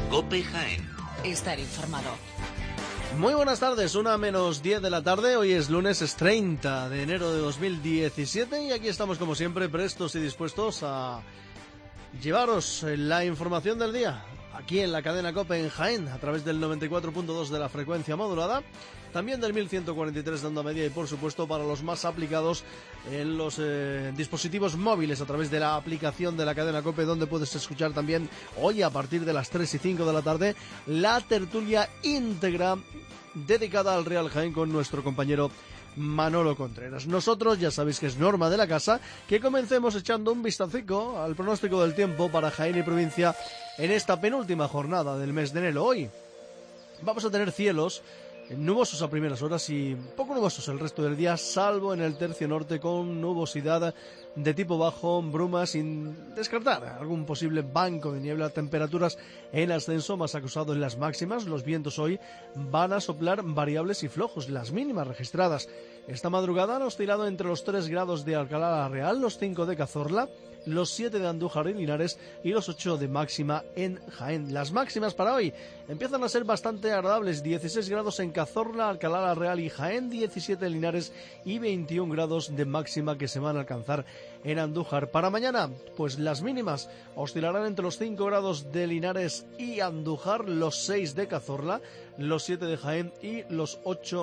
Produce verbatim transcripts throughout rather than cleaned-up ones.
COPE Jaén. Estar informado. Muy buenas tardes, una menos diez de la tarde, hoy es lunes, es treinta de enero de dos mil diecisiete y aquí estamos como siempre prestos y dispuestos a llevaros la información del día, aquí en la cadena COPE en Jaén, a través del noventa y cuatro punto dos de la frecuencia modulada, también del mil ciento cuarenta y tres de onda media y por supuesto para los más aplicados en los eh, dispositivos móviles a través de la aplicación de la cadena COPE, donde puedes escuchar también hoy a partir de las tres y cinco de la tarde la tertulia íntegra dedicada al Real Jaén con nuestro compañero Manolo Contreras. Nosotros ya sabéis que es norma de la casa que comencemos echando un vistacico al pronóstico del tiempo para Jaén y provincia en esta penúltima jornada del mes de enero. Hoy vamos a tener cielos nubosos a primeras horas y poco nubosos el resto del día, salvo en el tercio norte con nubosidad de tipo bajo, brumas, sin descartar algún posible banco de niebla. Temperaturas en ascenso, más acusado en las máximas. Los vientos hoy van a soplar variables y flojos. Las mínimas registradas esta madrugada han oscilado entre los tres grados de Alcalá la Real, los cinco de Cazorla, los siete de Andújar y Linares y los ocho de máxima en Jaén. Las máximas para hoy empiezan a ser bastante agradables: dieciséis grados en Cazorla, Alcalá la Real y Jaén, diecisiete en Linares y veintiún grados de máxima que se van a alcanzar en Andújar. Para mañana, pues las mínimas oscilarán entre los cinco grados de Linares y Andújar, los seis de Cazorla, los siete de Jaén y los ocho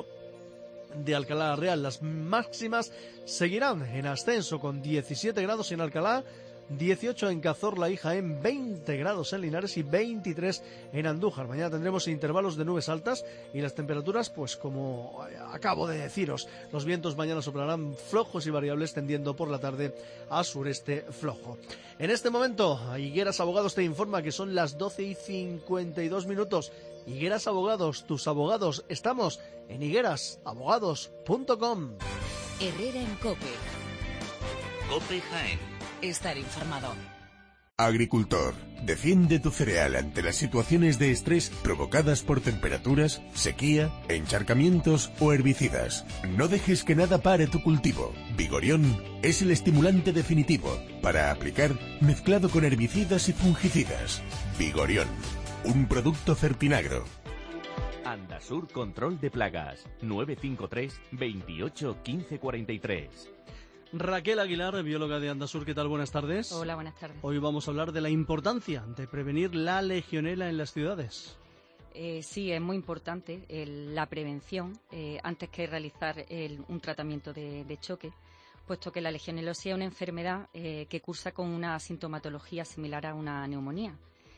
de Alcalá la Real. Las máximas seguirán en ascenso con diecisiete grados en Alcalá, dieciocho en Cazorla y Jaén, veinte grados en Linares y veintitrés en Andújar. Mañana tendremos intervalos de nubes altas y las temperaturas, pues como acabo de deciros, los vientos mañana soplarán flojos y variables, tendiendo por la tarde a sureste flojo. En este momento, Higueras Abogados te informa que son las doce y cincuenta y dos minutos. Higueras Abogados, tus abogados, estamos en higueras abogados punto com. Herrera en COPE. COPE Jaén. Estar informado. Agricultor, defiende tu cereal ante las situaciones de estrés provocadas por temperaturas, sequía, encharcamientos o herbicidas. No dejes que nada pare tu cultivo. Vigorión es el estimulante definitivo para aplicar mezclado con herbicidas y fungicidas. Vigorión, un producto Fertinagro. Andasur Control de Plagas, nueve cinco tres, veintiocho, quince cuarenta y tres. Raquel Aguilar, bióloga de Andasur, ¿qué tal? Buenas tardes. Hola, buenas tardes. Hoy vamos a hablar de la importancia de prevenir la legionela en las ciudades. Eh, sí, es muy importante el, la prevención eh, antes que realizar el, un tratamiento de, de choque, puesto que la legionelosis es una enfermedad eh, que cursa con una sintomatología similar a una neumonía.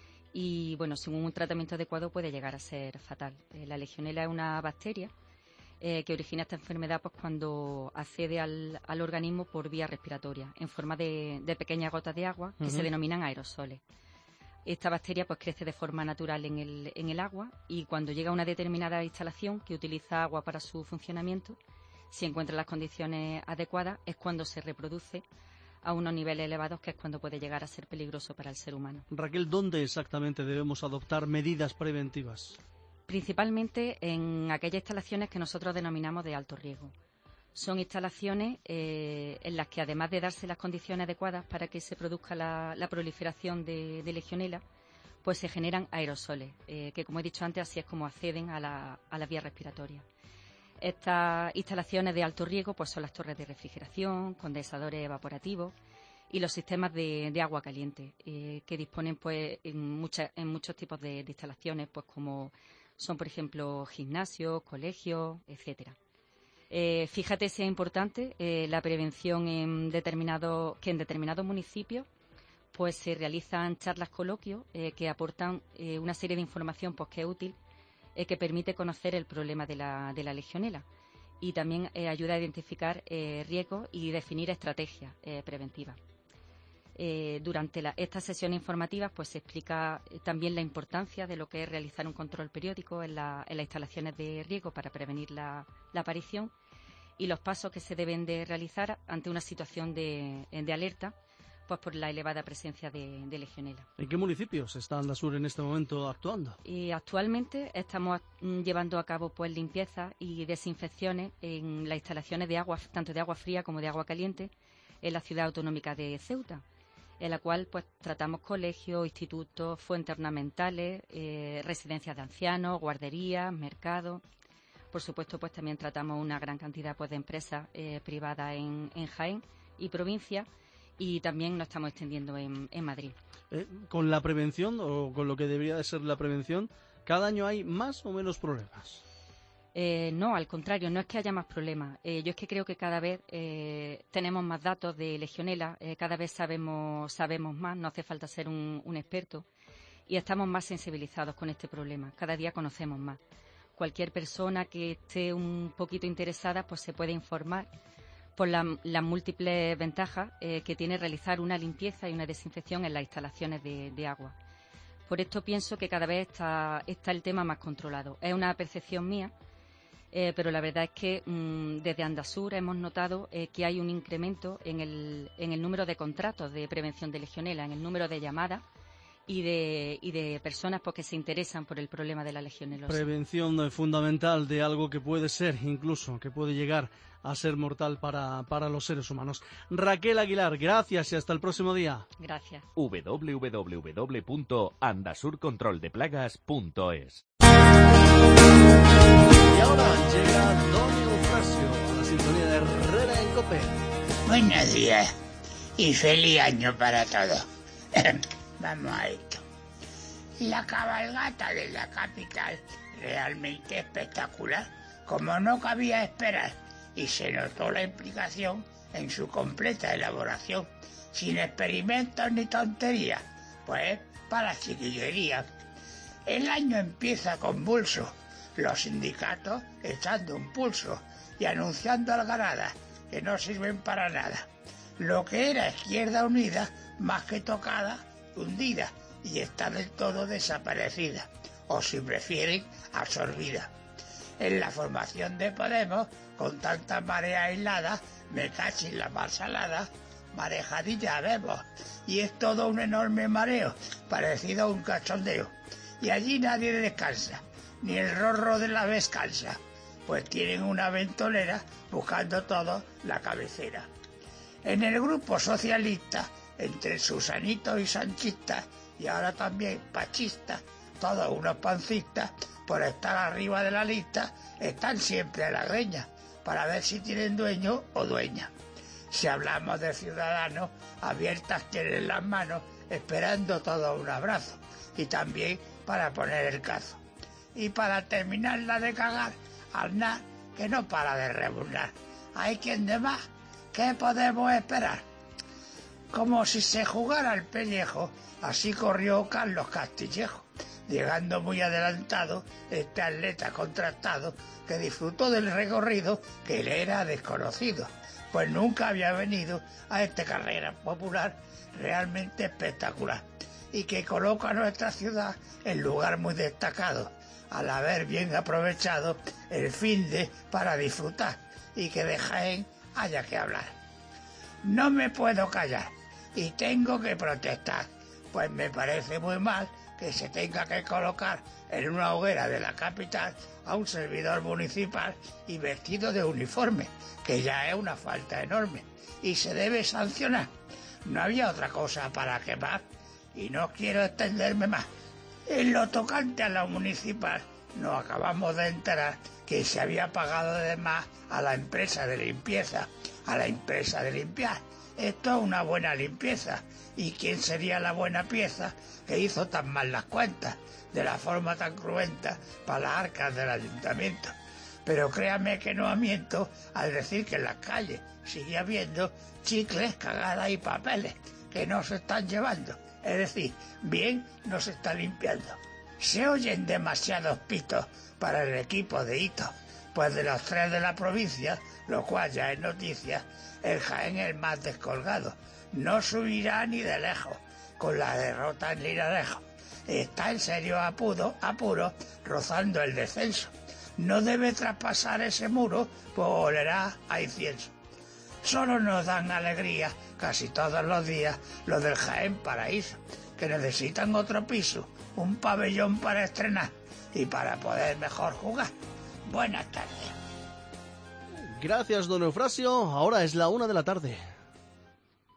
Y, bueno, sin un tratamiento adecuado puede llegar a ser fatal. Eh, la legionela es una bacteria Eh, que origina esta enfermedad pues cuando accede al, al organismo por vía respiratoria, en forma de, de pequeñas gotas de agua que uh-huh. se denominan aerosoles. Esta bacteria pues crece de forma natural en el, en el agua y cuando llega a una determinada instalación que utiliza agua para su funcionamiento, si encuentra las condiciones adecuadas, es cuando se reproduce a unos niveles elevados, que es cuando puede llegar a ser peligroso para el ser humano. Raquel, ¿dónde exactamente debemos adoptar medidas preventivas? Principalmente en aquellas instalaciones que nosotros denominamos de alto riesgo. Son instalaciones eh, en las que, además de darse las condiciones adecuadas para que se produzca la, la proliferación de, de legionela, pues se generan aerosoles, eh, que, como he dicho antes, así es como acceden a la, a las vías respiratorias. Estas instalaciones de alto riesgo pues son las torres de refrigeración, condensadores evaporativos y los sistemas de, de agua caliente, eh, que disponen pues en, mucha, en muchos tipos de, de instalaciones, pues como son, por ejemplo, gimnasios, colegios, etcétera. Eh, fíjate si es importante eh, la prevención en determinado, que en determinados municipios pues se realizan charlas, coloquios eh, que aportan eh, una serie de información pues que es útil, eh, que permite conocer el problema de la, de la legionela y también eh, ayuda a identificar eh, riesgos y definir estrategias eh, preventivas. Eh, durante la, estas sesiones informativas pues se explica eh, también la importancia de lo que es realizar un control periódico en, la, en las instalaciones de riesgo para prevenir la, la aparición y los pasos que se deben de realizar ante una situación de, de alerta pues por la elevada presencia de, de legionela. ¿En qué municipios está Andasur en este momento actuando? Y actualmente estamos mm, llevando a cabo pues limpieza y desinfecciones en las instalaciones de agua, tanto de agua fría como de agua caliente, en la ciudad autonómica de Ceuta. en la cual pues tratamos colegios, institutos, fuentes ornamentales, eh, residencias de ancianos, guarderías, mercados. Por supuesto, pues también tratamos una gran cantidad pues de empresas eh, privadas en, en Jaén y provincia, y también nos estamos extendiendo en, en Madrid. Eh, con la prevención, o con lo que debería de ser la prevención, ¿cada año hay más o menos problemas? Eh, no, al contrario, no es que haya más problemas. Eh, yo es que creo que cada vez eh, tenemos más datos de Legionela, eh, cada vez sabemos sabemos más, no hace falta ser un, un experto, y estamos más sensibilizados con este problema. Cada día conocemos más. Cualquier persona que esté un poquito interesada pues se puede informar por la, las múltiples ventajas eh, que tiene realizar una limpieza y una desinfección en las instalaciones de, de agua. Por esto pienso que cada vez está, está el tema más controlado. Es una percepción mía, eh, pero la verdad es que mmm, desde Andasur hemos notado eh, que hay un incremento en el, en el número de contratos de prevención de Legionela, en el número de llamadas y de, y de personas pues, que se interesan por el problema de la legionelosis. Prevención fundamental de algo que puede ser, incluso, que puede llegar a ser mortal para, para los seres humanos. Raquel Aguilar, gracias y hasta el próximo día. Gracias. doble u doble u doble u punto andasur control de plagas punto es. Y ahora llega Don Eufrasio a la sintonía de Herrera en COPE. Buenos días y feliz año para todos. Vamos a esto. La cabalgata de la capital, realmente espectacular, como no cabía esperar, y se notó la implicación en su completa elaboración, sin experimentos ni tonterías, pues para chiquillería. El año empieza convulso, los sindicatos echando un pulso y anunciando algaradas que no sirven para nada. Lo que era Izquierda Unida, más que tocada, hundida, y está del todo desaparecida, o si prefieren, absorbida. En la formación de Podemos, con tanta marea aislada, me cachis la mar salada, marejadilla vemos, y es todo un enorme mareo, parecido a un cachondeo. Y allí nadie descansa, ni el rorro de la descansa, pues tienen una ventolera buscando todo la cabecera. En el grupo socialista, entre susanitos y sanchistas, y ahora también pachistas, todos unos pancistas, por estar arriba de la lista, están siempre a la greña, para ver si tienen dueño o dueña. Si hablamos de ciudadanos, abiertas tienen las manos, esperando todo un abrazo, y también para poner el cazo. Y para terminarla de cagar, Aznar, que no para de rebuznar. ¿Hay quien de más? ¿Qué podemos esperar? Como si se jugara el pellejo, así corrió Carlos Castillejo, llegando muy adelantado este atleta contrastado que disfrutó del recorrido que le era desconocido, pues nunca había venido a esta carrera popular realmente espectacular y que coloca a nuestra ciudad en lugar muy destacado, al haber bien aprovechado el finde para disfrutar y que de Jaén haya que hablar. No me puedo callar y tengo que protestar, pues me parece muy mal que se tenga que colocar en una hoguera de la capital a un servidor municipal y vestido de uniforme, que ya es una falta enorme y se debe sancionar. No había otra cosa para quemar y no quiero extenderme más. En lo tocante a la municipal, nos acabamos de enterar que se había pagado de más a la empresa de limpieza, a la empresa de limpiar. Esto es una buena limpieza. ¿Y quién sería la buena pieza que hizo tan mal las cuentas, de la forma tan cruenta para las arcas del ayuntamiento? Pero créame que no miento al decir que en las calles sigue habiendo chicles, cagadas y papeles que no se están llevando. Es decir, bien no se está limpiando. Se oyen demasiados pitos para el equipo de Hito, pues de los tres de la provincia, lo cual ya es noticia, el Jaén es el más descolgado. No subirá ni de lejos, con la derrota en Linarejo. Está en serio apuro, apuro, rozando el descenso. No debe traspasar ese muro, pues olerá a incienso. Solo nos dan alegría casi todos los días los del Jaén Paraíso, que necesitan otro piso, un pabellón para estrenar y para poder mejor jugar. Buenas tardes. Gracias, don Eufrasio. Ahora es la una de la tarde.